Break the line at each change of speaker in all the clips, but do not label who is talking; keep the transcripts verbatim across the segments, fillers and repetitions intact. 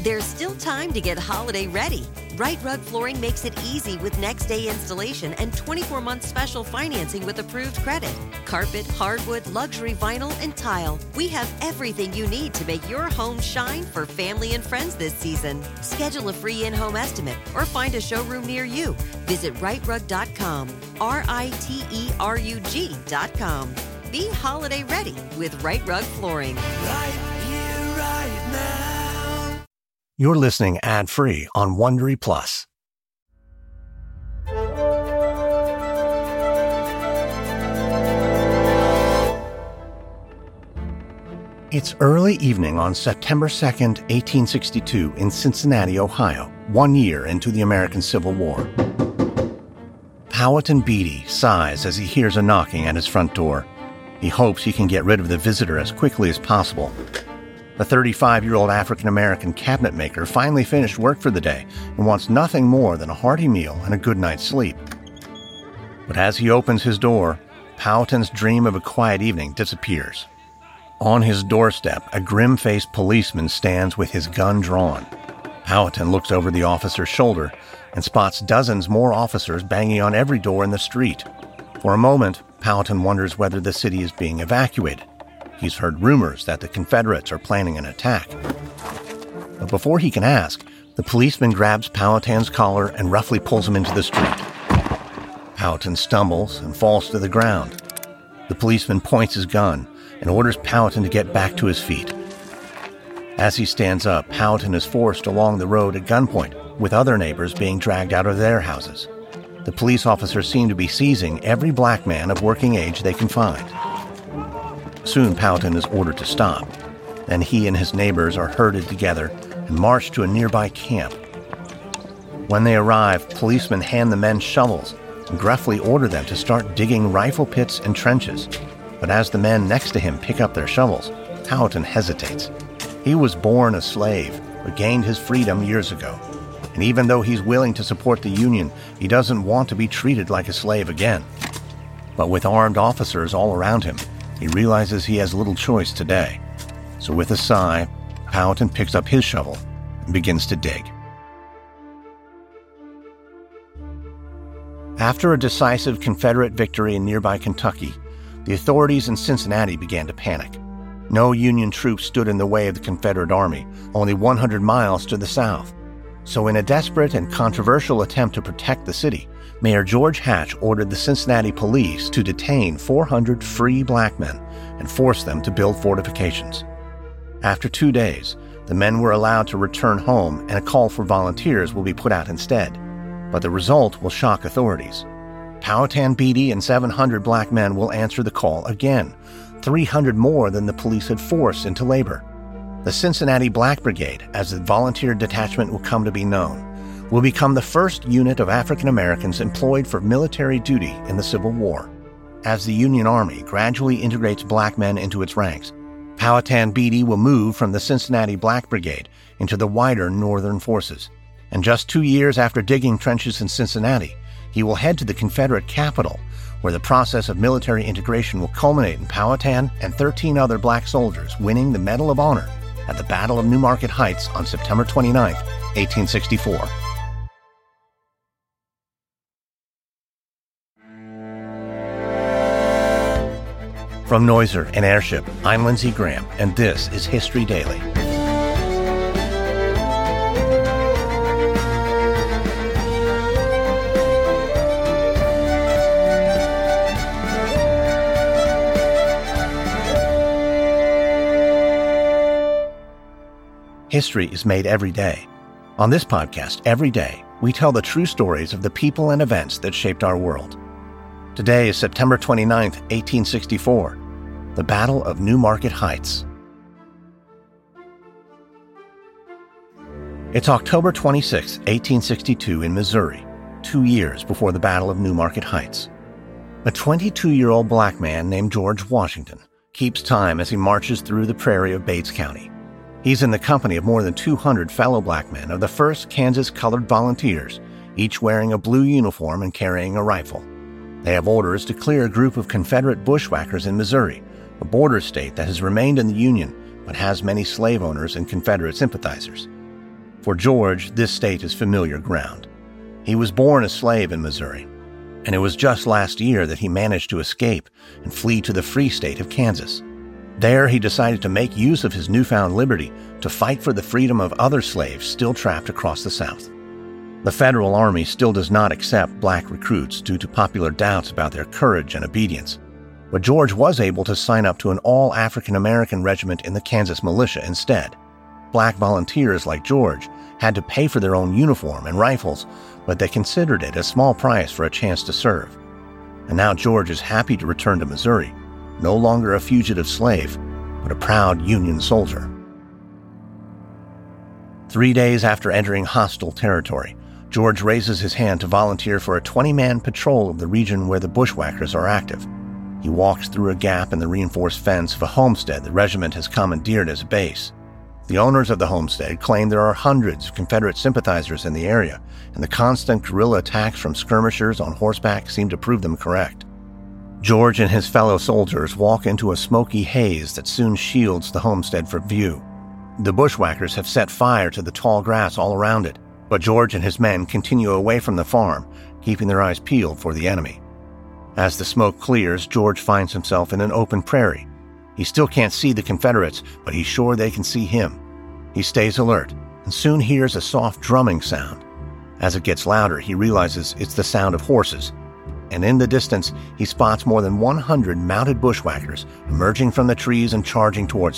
There's still time to get holiday ready. Right Rug Flooring makes it easy with next-day installation and twenty-four month special financing with approved credit. Carpet, hardwood, luxury vinyl, and tile. We have everything you need to make your home shine for family and friends this season. Schedule a free in-home estimate or find a showroom near you. Visit right rug dot com, R I T E R U G dot com. Be holiday ready with Right Rug Flooring.
Right here, right now.
You're listening ad-free on Wondery Plus. It's early evening on September second, eighteen sixty-two in Cincinnati, Ohio, one year into the American Civil War. Powhatan Beatty sighs as he hears a knocking at his front door. He hopes he can get rid of the visitor as quickly as possible. The thirty-five-year-old African-American cabinet maker finally finished work for the day and wants nothing more than a hearty meal and a good night's sleep. But as he opens his door, Powhatan's dream of a quiet evening disappears. On his doorstep, a grim-faced policeman stands with his gun drawn. Powhatan looks over the officer's shoulder and spots dozens more officers banging on every door in the street. For a moment, Powhatan wonders whether the city is being evacuated. He's heard rumors that the Confederates are planning an attack. But before he can ask, the policeman grabs Powhatan's collar and roughly pulls him into the street. Powhatan stumbles and falls to the ground. The policeman points his gun and orders Powhatan to get back to his feet. As he stands up, Powhatan is forced along the road at gunpoint, with other neighbors being dragged out of their houses. The police officers seem to be seizing every black man of working age they can find. Soon Powhatan is ordered to stop. Then he and his neighbors are herded together and marched to a nearby camp. When they arrive, policemen hand the men shovels and gruffly order them to start digging rifle pits and trenches. But as the men next to him pick up their shovels, Powhatan hesitates. He was born a slave, but gained his freedom years ago. And even though he's willing to support the Union, he doesn't want to be treated like a slave again. But with armed officers all around him, he realizes he has little choice today. So with a sigh, Powhatan picks up his shovel and begins to dig. After a decisive Confederate victory in nearby Kentucky, the authorities in Cincinnati began to panic. No Union troops stood in the way of the Confederate Army, only one hundred miles to the south. So in a desperate and controversial attempt to protect the city, Mayor George Hatch ordered the Cincinnati police to detain four hundred free black men and force them to build fortifications. After two days, the men were allowed to return home and a call for volunteers will be put out instead. But the result will shock authorities. Powhatan Beatty and seven hundred black men will answer the call again, three hundred more than the police had forced into labor. The Cincinnati Black Brigade, as the volunteer detachment will come to be known, will become the first unit of African Americans employed for military duty in the Civil War. As the Union Army gradually integrates black men into its ranks, Powhatan Beatty will move from the Cincinnati Black Brigade into the wider Northern forces. And just two years after digging trenches in Cincinnati, he will head to the Confederate capital, where the process of military integration will culminate in Powhatan and thirteen other black soldiers winning the Medal of Honor at the Battle of Newmarket Heights on September twenty-ninth, eighteen sixty-four. From Noiser and Airship, I'm Lindsey Graham, and this is History Daily. History is made every day. On this podcast, every day, we tell the true stories of the people and events that shaped our world. Today is September twenty-ninth, eighteen sixty-four, the Battle of Newmarket Heights. It's October twenty-sixth, eighteen sixty-two in Missouri, two years before the Battle of Newmarket Heights. A twenty-two-year-old black man named George Washington keeps time as he marches through the prairie of Bates County. He's in the company of more than two hundred fellow black men of the first Kansas Colored Volunteers, each wearing a blue uniform and carrying a rifle. They have orders to clear a group of Confederate bushwhackers in Missouri, a border state that has remained in the Union but has many slave owners and Confederate sympathizers. For George, this state is familiar ground. He was born a slave in Missouri, and it was just last year that he managed to escape and flee to the free state of Kansas. There, he decided to make use of his newfound liberty to fight for the freedom of other slaves still trapped across the South. The Federal Army still does not accept black recruits due to popular doubts about their courage and obedience, but George was able to sign up to an all-African-American regiment in the Kansas militia instead. Black volunteers like George had to pay for their own uniform and rifles, but they considered it a small price for a chance to serve. And now George is happy to return to Missouri, no longer a fugitive slave, but a proud Union soldier. Three days after entering hostile territory, George raises his hand to volunteer for a twenty-man patrol of the region where the bushwhackers are active. He walks through a gap in the reinforced fence of a homestead the regiment has commandeered as a base. The owners of the homestead claim there are hundreds of Confederate sympathizers in the area, and the constant guerrilla attacks from skirmishers on horseback seem to prove them correct. George and his fellow soldiers walk into a smoky haze that soon shields the homestead from view. The bushwhackers have set fire to the tall grass all around it, but George and his men continue away from the farm, keeping their eyes peeled for the enemy. As the smoke clears, George finds himself in an open prairie. He still can't see the Confederates, but he's sure they can see him. He stays alert and soon hears a soft drumming sound. As it gets louder, he realizes it's the sound of horses, and in the distance, he spots more than one hundred mounted bushwhackers emerging from the trees and charging towards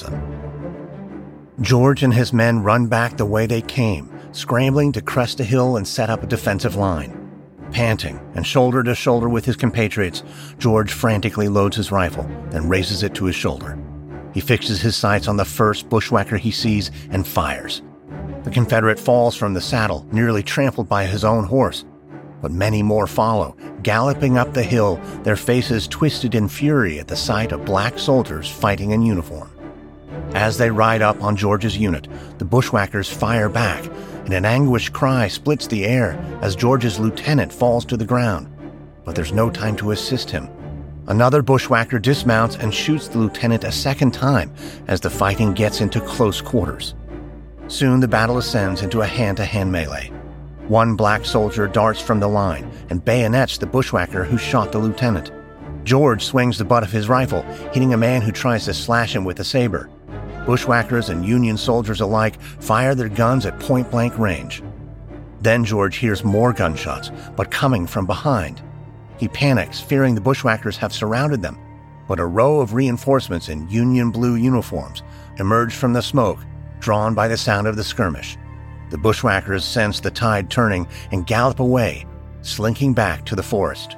them. George and his men run back the way they came, scrambling to crest a hill and set up a defensive line. Panting and shoulder to shoulder with his compatriots, George frantically loads his rifle, then raises it to his shoulder. He fixes his sights on the first bushwhacker he sees and fires. The Confederate falls from the saddle, nearly trampled by his own horse. But many more follow, galloping up the hill, their faces twisted in fury at the sight of black soldiers fighting in uniform. As they ride up on George's unit, the bushwhackers fire back, and an anguished cry splits the air as George's lieutenant falls to the ground. But there's no time to assist him. Another bushwhacker dismounts and shoots the lieutenant a second time as the fighting gets into close quarters. Soon the battle ascends into a hand-to-hand melee. One black soldier darts from the line and bayonets the bushwhacker who shot the lieutenant. George swings the butt of his rifle, hitting a man who tries to slash him with a saber. Bushwhackers and Union soldiers alike fire their guns at point-blank range. Then George hears more gunshots, but coming from behind. He panics, fearing the bushwhackers have surrounded them, but a row of reinforcements in Union blue uniforms emerge from the smoke, drawn by the sound of the skirmish. The bushwhackers sense the tide turning and gallop away, slinking back to the forest.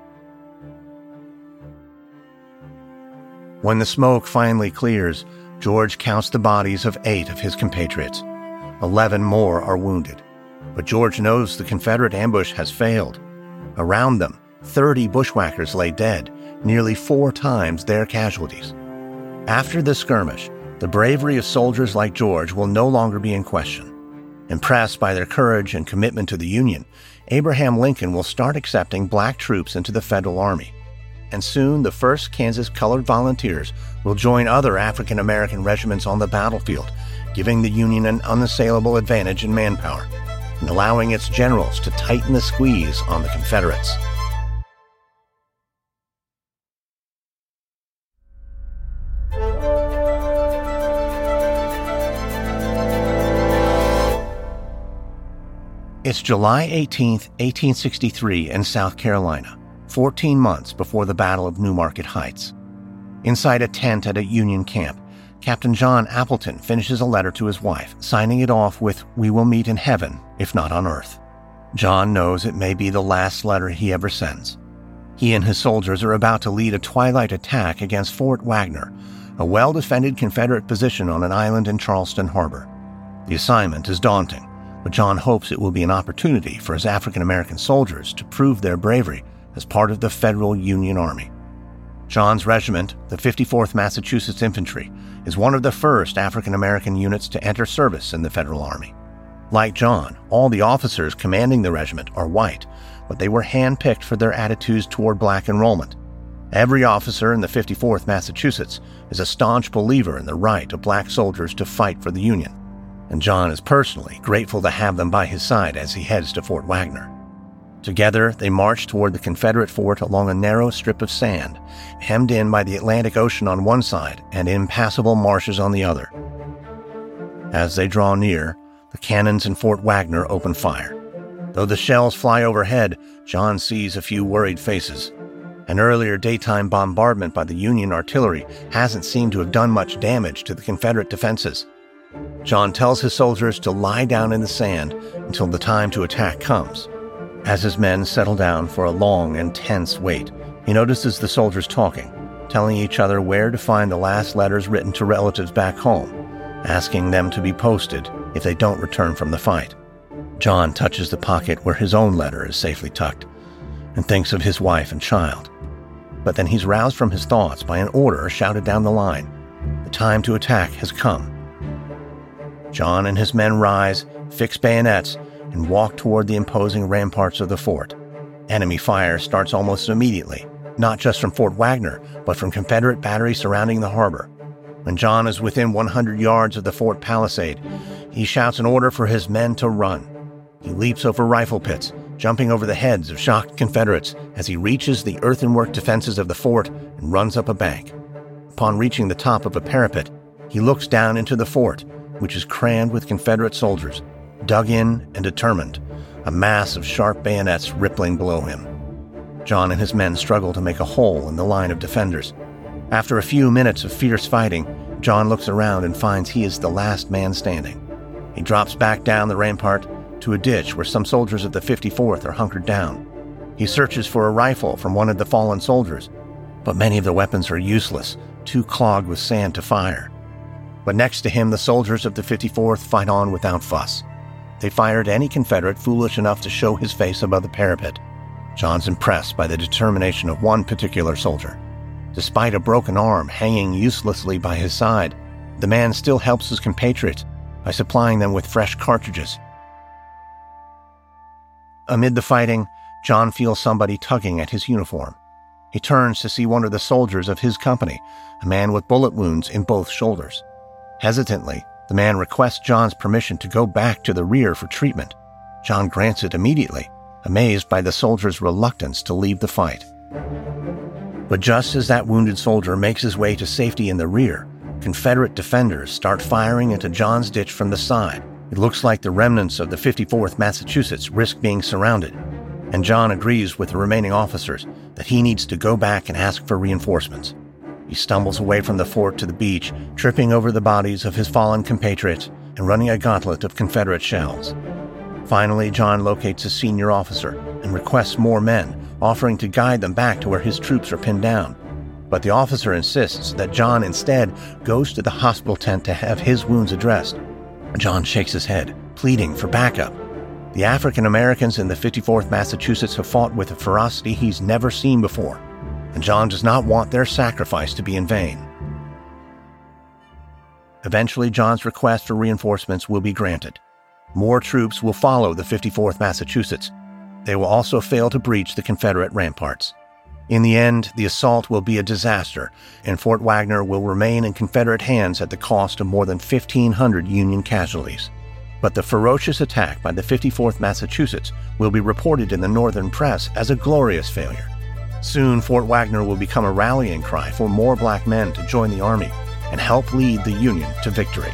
When the smoke finally clears, George counts the bodies of eight of his compatriots. Eleven more are wounded. But George knows the Confederate ambush has failed. Around them, thirty bushwhackers lay dead, nearly four times their casualties. After the skirmish, the bravery of soldiers like George will no longer be in question. Impressed by their courage and commitment to the Union, Abraham Lincoln will start accepting black troops into the Federal Army. And soon the first Kansas Colored Volunteers will join other African American regiments on the battlefield, giving the Union an unassailable advantage in manpower, and allowing its generals to tighten the squeeze on the Confederates. It's July eighteenth, eighteen sixty-three in South Carolina, fourteen months before the Battle of New Market Heights. Inside a tent at a Union camp, Captain John Appleton finishes a letter to his wife, signing it off with, "We will meet in heaven, if not on earth." John knows it may be the last letter he ever sends. He and his soldiers are about to lead a twilight attack against Fort Wagner, a well-defended Confederate position on an island in Charleston Harbor. The assignment is daunting, but John hopes it will be an opportunity for his African-American soldiers to prove their bravery as part of the Federal Union Army. John's regiment, the fifty-fourth Massachusetts Infantry, is one of the first African-American units to enter service in the Federal Army. Like John, all the officers commanding the regiment are white, but they were handpicked for their attitudes toward black enrollment. Every officer in the fifty-fourth Massachusetts is a staunch believer in the right of black soldiers to fight for the Union. and John is personally grateful to have them by his side as he heads to Fort Wagner. Together, they march toward the Confederate fort along a narrow strip of sand, hemmed in by the Atlantic Ocean on one side and impassable marshes on the other. As they draw near, the cannons in Fort Wagner open fire. Though the shells fly overhead, John sees a few worried faces. An earlier daytime bombardment by the Union artillery hasn't seemed to have done much damage to the Confederate defenses. John tells his soldiers to lie down in the sand until the time to attack comes. As his men settle down for a long and tense wait, he notices the soldiers talking, telling each other where to find the last letters written to relatives back home, asking them to be posted if they don't return from the fight. John touches the pocket where his own letter is safely tucked and thinks of his wife and child. But then he's roused from his thoughts by an order shouted down the line. The time to attack has come. John and his men rise, fix bayonets, and walk toward the imposing ramparts of the fort. Enemy fire starts almost immediately, not just from Fort Wagner, but from Confederate batteries surrounding the harbor. When John is within one hundred yards of the fort palisade, he shouts an order for his men to run. He leaps over rifle pits, jumping over the heads of shocked Confederates as he reaches the earthenwork defenses of the fort and runs up a bank. Upon reaching the top of a parapet, he looks down into the fort, which is crammed with Confederate soldiers, dug in and determined, a mass of sharp bayonets rippling below him. John and his men struggle to make a hole in the line of defenders. After a few minutes of fierce fighting, John looks around and finds he is the last man standing. He drops back down the rampart to a ditch where some soldiers of the fifty-fourth are hunkered down. He searches for a rifle from one of the fallen soldiers, but many of the weapons are useless, too clogged with sand to fire. But next to him, the soldiers of the fifty-fourth fight on without fuss. They fire at any Confederate foolish enough to show his face above the parapet. John's impressed by the determination of one particular soldier. Despite a broken arm hanging uselessly by his side, the man still helps his compatriots by supplying them with fresh cartridges. Amid the fighting, John feels somebody tugging at his uniform. He turns to see one of the soldiers of his company, a man with bullet wounds in both shoulders. Hesitantly, the man requests John's permission to go back to the rear for treatment. John grants it immediately, amazed by the soldier's reluctance to leave the fight. But just as that wounded soldier makes his way to safety in the rear, Confederate defenders start firing into John's ditch from the side. It looks like the remnants of the fifty-fourth Massachusetts risk being surrounded, and John agrees with the remaining officers that he needs to go back and ask for reinforcements. He stumbles away from the fort to the beach, tripping over the bodies of his fallen compatriots and running a gauntlet of Confederate shells. Finally, John locates a senior officer and requests more men, offering to guide them back to where his troops are pinned down. But the officer insists that John instead goes to the hospital tent to have his wounds addressed. John shakes his head, pleading for backup. The African Americans in the fifty-fourth Massachusetts have fought with a ferocity he's never seen before, and John does not want their sacrifice to be in vain. Eventually, John's request for reinforcements will be granted. More troops will follow the fifty-fourth Massachusetts. They will also fail to breach the Confederate ramparts. In the end, the assault will be a disaster, and Fort Wagner will remain in Confederate hands at the cost of more than fifteen hundred Union casualties. But the ferocious attack by the fifty-fourth Massachusetts will be reported in the Northern press as a glorious failure. Soon, Fort Wagner will become a rallying cry for more black men to join the Army and help lead the Union to victory.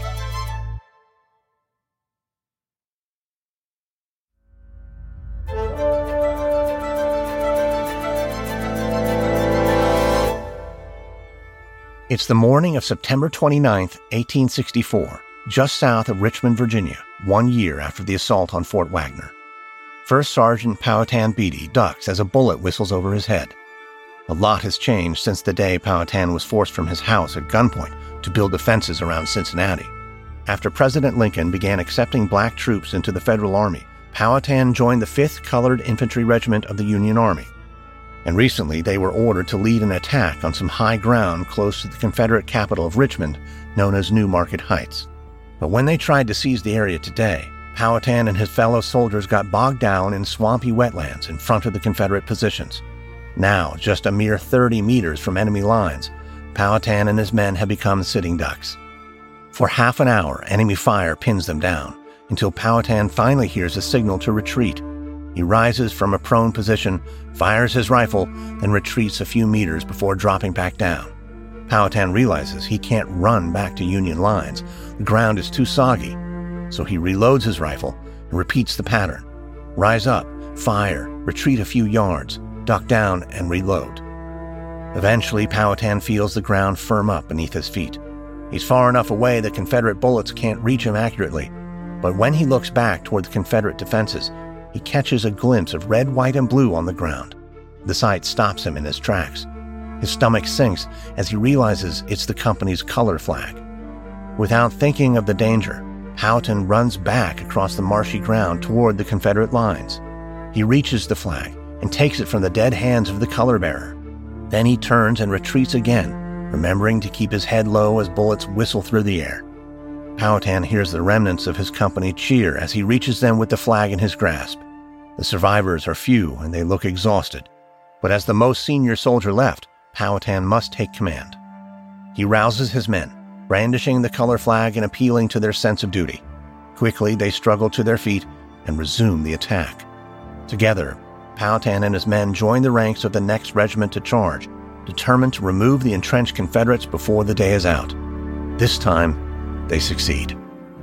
It's the morning of September twenty-ninth, eighteen sixty-four, just south of Richmond, Virginia, one year after the assault on Fort Wagner. First Sergeant Powhatan Beatty ducks as a bullet whistles over his head. A lot has changed since the day Powhatan was forced from his house at gunpoint to build defenses around Cincinnati. After President Lincoln began accepting black troops into the Federal Army, Powhatan joined the fifth Colored Infantry Regiment of the Union Army. And recently they were ordered to lead an attack on some high ground close to the Confederate capital of Richmond, known as New Market Heights. But when they tried to seize the area today, Powhatan and his fellow soldiers got bogged down in swampy wetlands in front of the Confederate positions. Now, just a mere thirty meters from enemy lines, Powhatan and his men have become sitting ducks. For half an hour, enemy fire pins them down, until Powhatan finally hears a signal to retreat. He rises from a prone position, fires his rifle, then retreats a few meters before dropping back down. Powhatan realizes he can't run back to Union lines. The ground is too soggy. So he reloads his rifle and repeats the pattern. Rise up, fire, retreat a few yards, duck down, and reload. Eventually, Powhatan feels the ground firm up beneath his feet. He's far enough away that Confederate bullets can't reach him accurately. But when he looks back toward the Confederate defenses, he catches a glimpse of red, white, and blue on the ground. The sight stops him in his tracks. His stomach sinks as he realizes it's the company's color flag. Without thinking of the danger, Powhatan runs back across the marshy ground toward the Confederate lines. He reaches the flag and takes it from the dead hands of the color bearer. Then he turns and retreats again, remembering to keep his head low as bullets whistle through the air. Powhatan hears the remnants of his company cheer as he reaches them with the flag in his grasp. The survivors are few and they look exhausted. But as the most senior soldier left, Powhatan must take command. He rouses his men, brandishing the color flag and appealing to their sense of duty. Quickly, they struggle to their feet and resume the attack. Together, Powhatan and his men join the ranks of the next regiment to charge, determined to remove the entrenched Confederates before the day is out. This time, they succeed.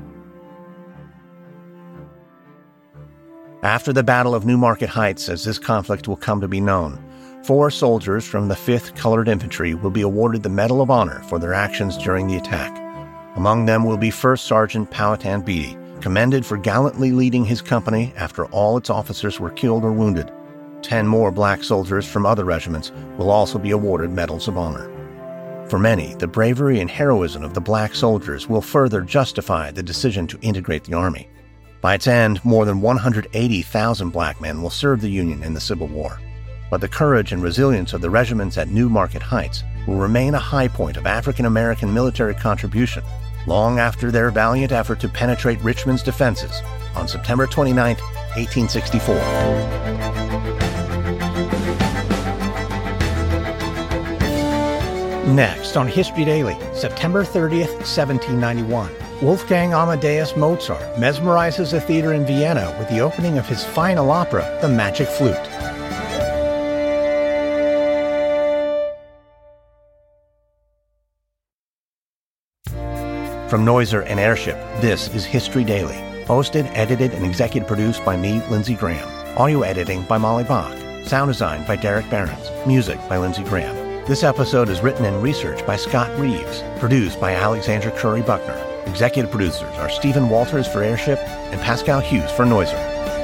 After the Battle of New Market Heights, as this conflict will come to be known, four soldiers from the fifth Colored Infantry will be awarded the Medal of Honor for their actions during the attack. Among them will be First Sergeant Powhatan Beatty, commended for gallantly leading his company after all its officers were killed or wounded. Ten more black soldiers from other regiments will also be awarded Medals of Honor. For many, the bravery and heroism of the black soldiers will further justify the decision to integrate the Army. By its end, more than one hundred eighty thousand black men will serve the Union in the Civil War. But the courage and resilience of the regiments at New Market Heights will remain a high point of African-American military contribution long after their valiant effort to penetrate Richmond's defenses on September twenty-ninth, eighteen sixty-four.
Next on History Daily, September thirtieth, seventeen ninety-one. Wolfgang Amadeus Mozart mesmerizes a theater in Vienna with the opening of his final opera, The Magic Flute. From Noiser and Airship, this is History Daily. Hosted, edited, and executive produced by me, Lindsey Graham. Audio editing by Molly Bach. Sound design by Derek Behrens. Music by Lindsey Graham. This episode is written and researched by Scott Reeves. Produced by Alexandra Curry Buckner. Executive producers are Stephen Walters for Airship and Pascal Hughes for Noiser.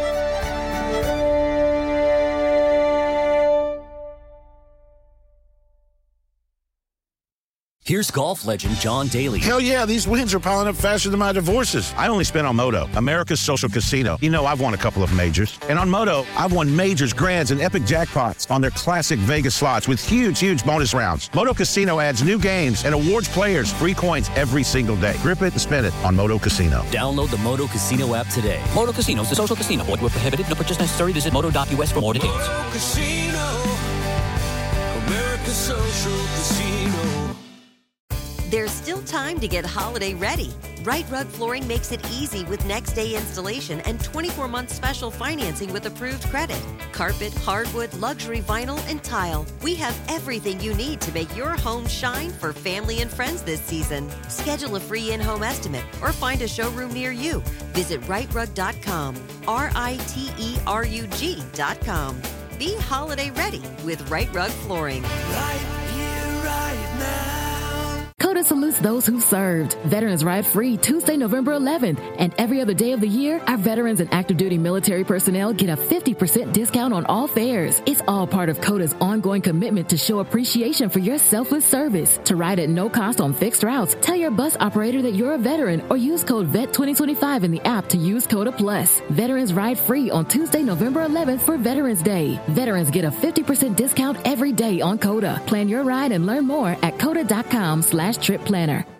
Here's golf legend John Daly.
Hell yeah, these wins are piling up faster than my divorces. I only spent on Moto, America's social casino. You know, I've won a couple of majors. And on Moto, I've won majors, grands, and epic jackpots on their classic Vegas slots with huge, huge bonus rounds. Moto Casino adds new games and awards players free coins every single day. Grip it and spend it on Moto Casino.
Download the Moto Casino app today. Moto Casino is a social casino. Void where prohibited. No purchase necessary. Visit moto dot u s for more details.
Moto Casino, America's social casino.
There's still time to get holiday ready. Right Rug Flooring makes it easy with next day installation and twenty-four month special financing with approved credit. Carpet, hardwood, luxury vinyl, and tile. We have everything you need to make your home shine for family and friends this season. Schedule a free in-home estimate or find a showroom near you. Visit right rug dot com, R I T E R U G dot com. Be holiday ready with Right Rug Flooring.
Right here, right now.
COTA salutes those who served. Veterans Ride Free Tuesday, November eleventh. And every other day of the year, our veterans and active duty military personnel get a fifty percent discount on all fares. It's all part of COTA's ongoing commitment to show appreciation for your selfless service. To ride at no cost on fixed routes, tell your bus operator that you're a veteran or use code V E T twenty twenty-five in the app to use COTA Plus. Veterans Ride Free on Tuesday, November eleventh for Veterans Day. Veterans get a fifty percent discount every day on COTA. Plan your ride and learn more at COTA dot com slash trip planner.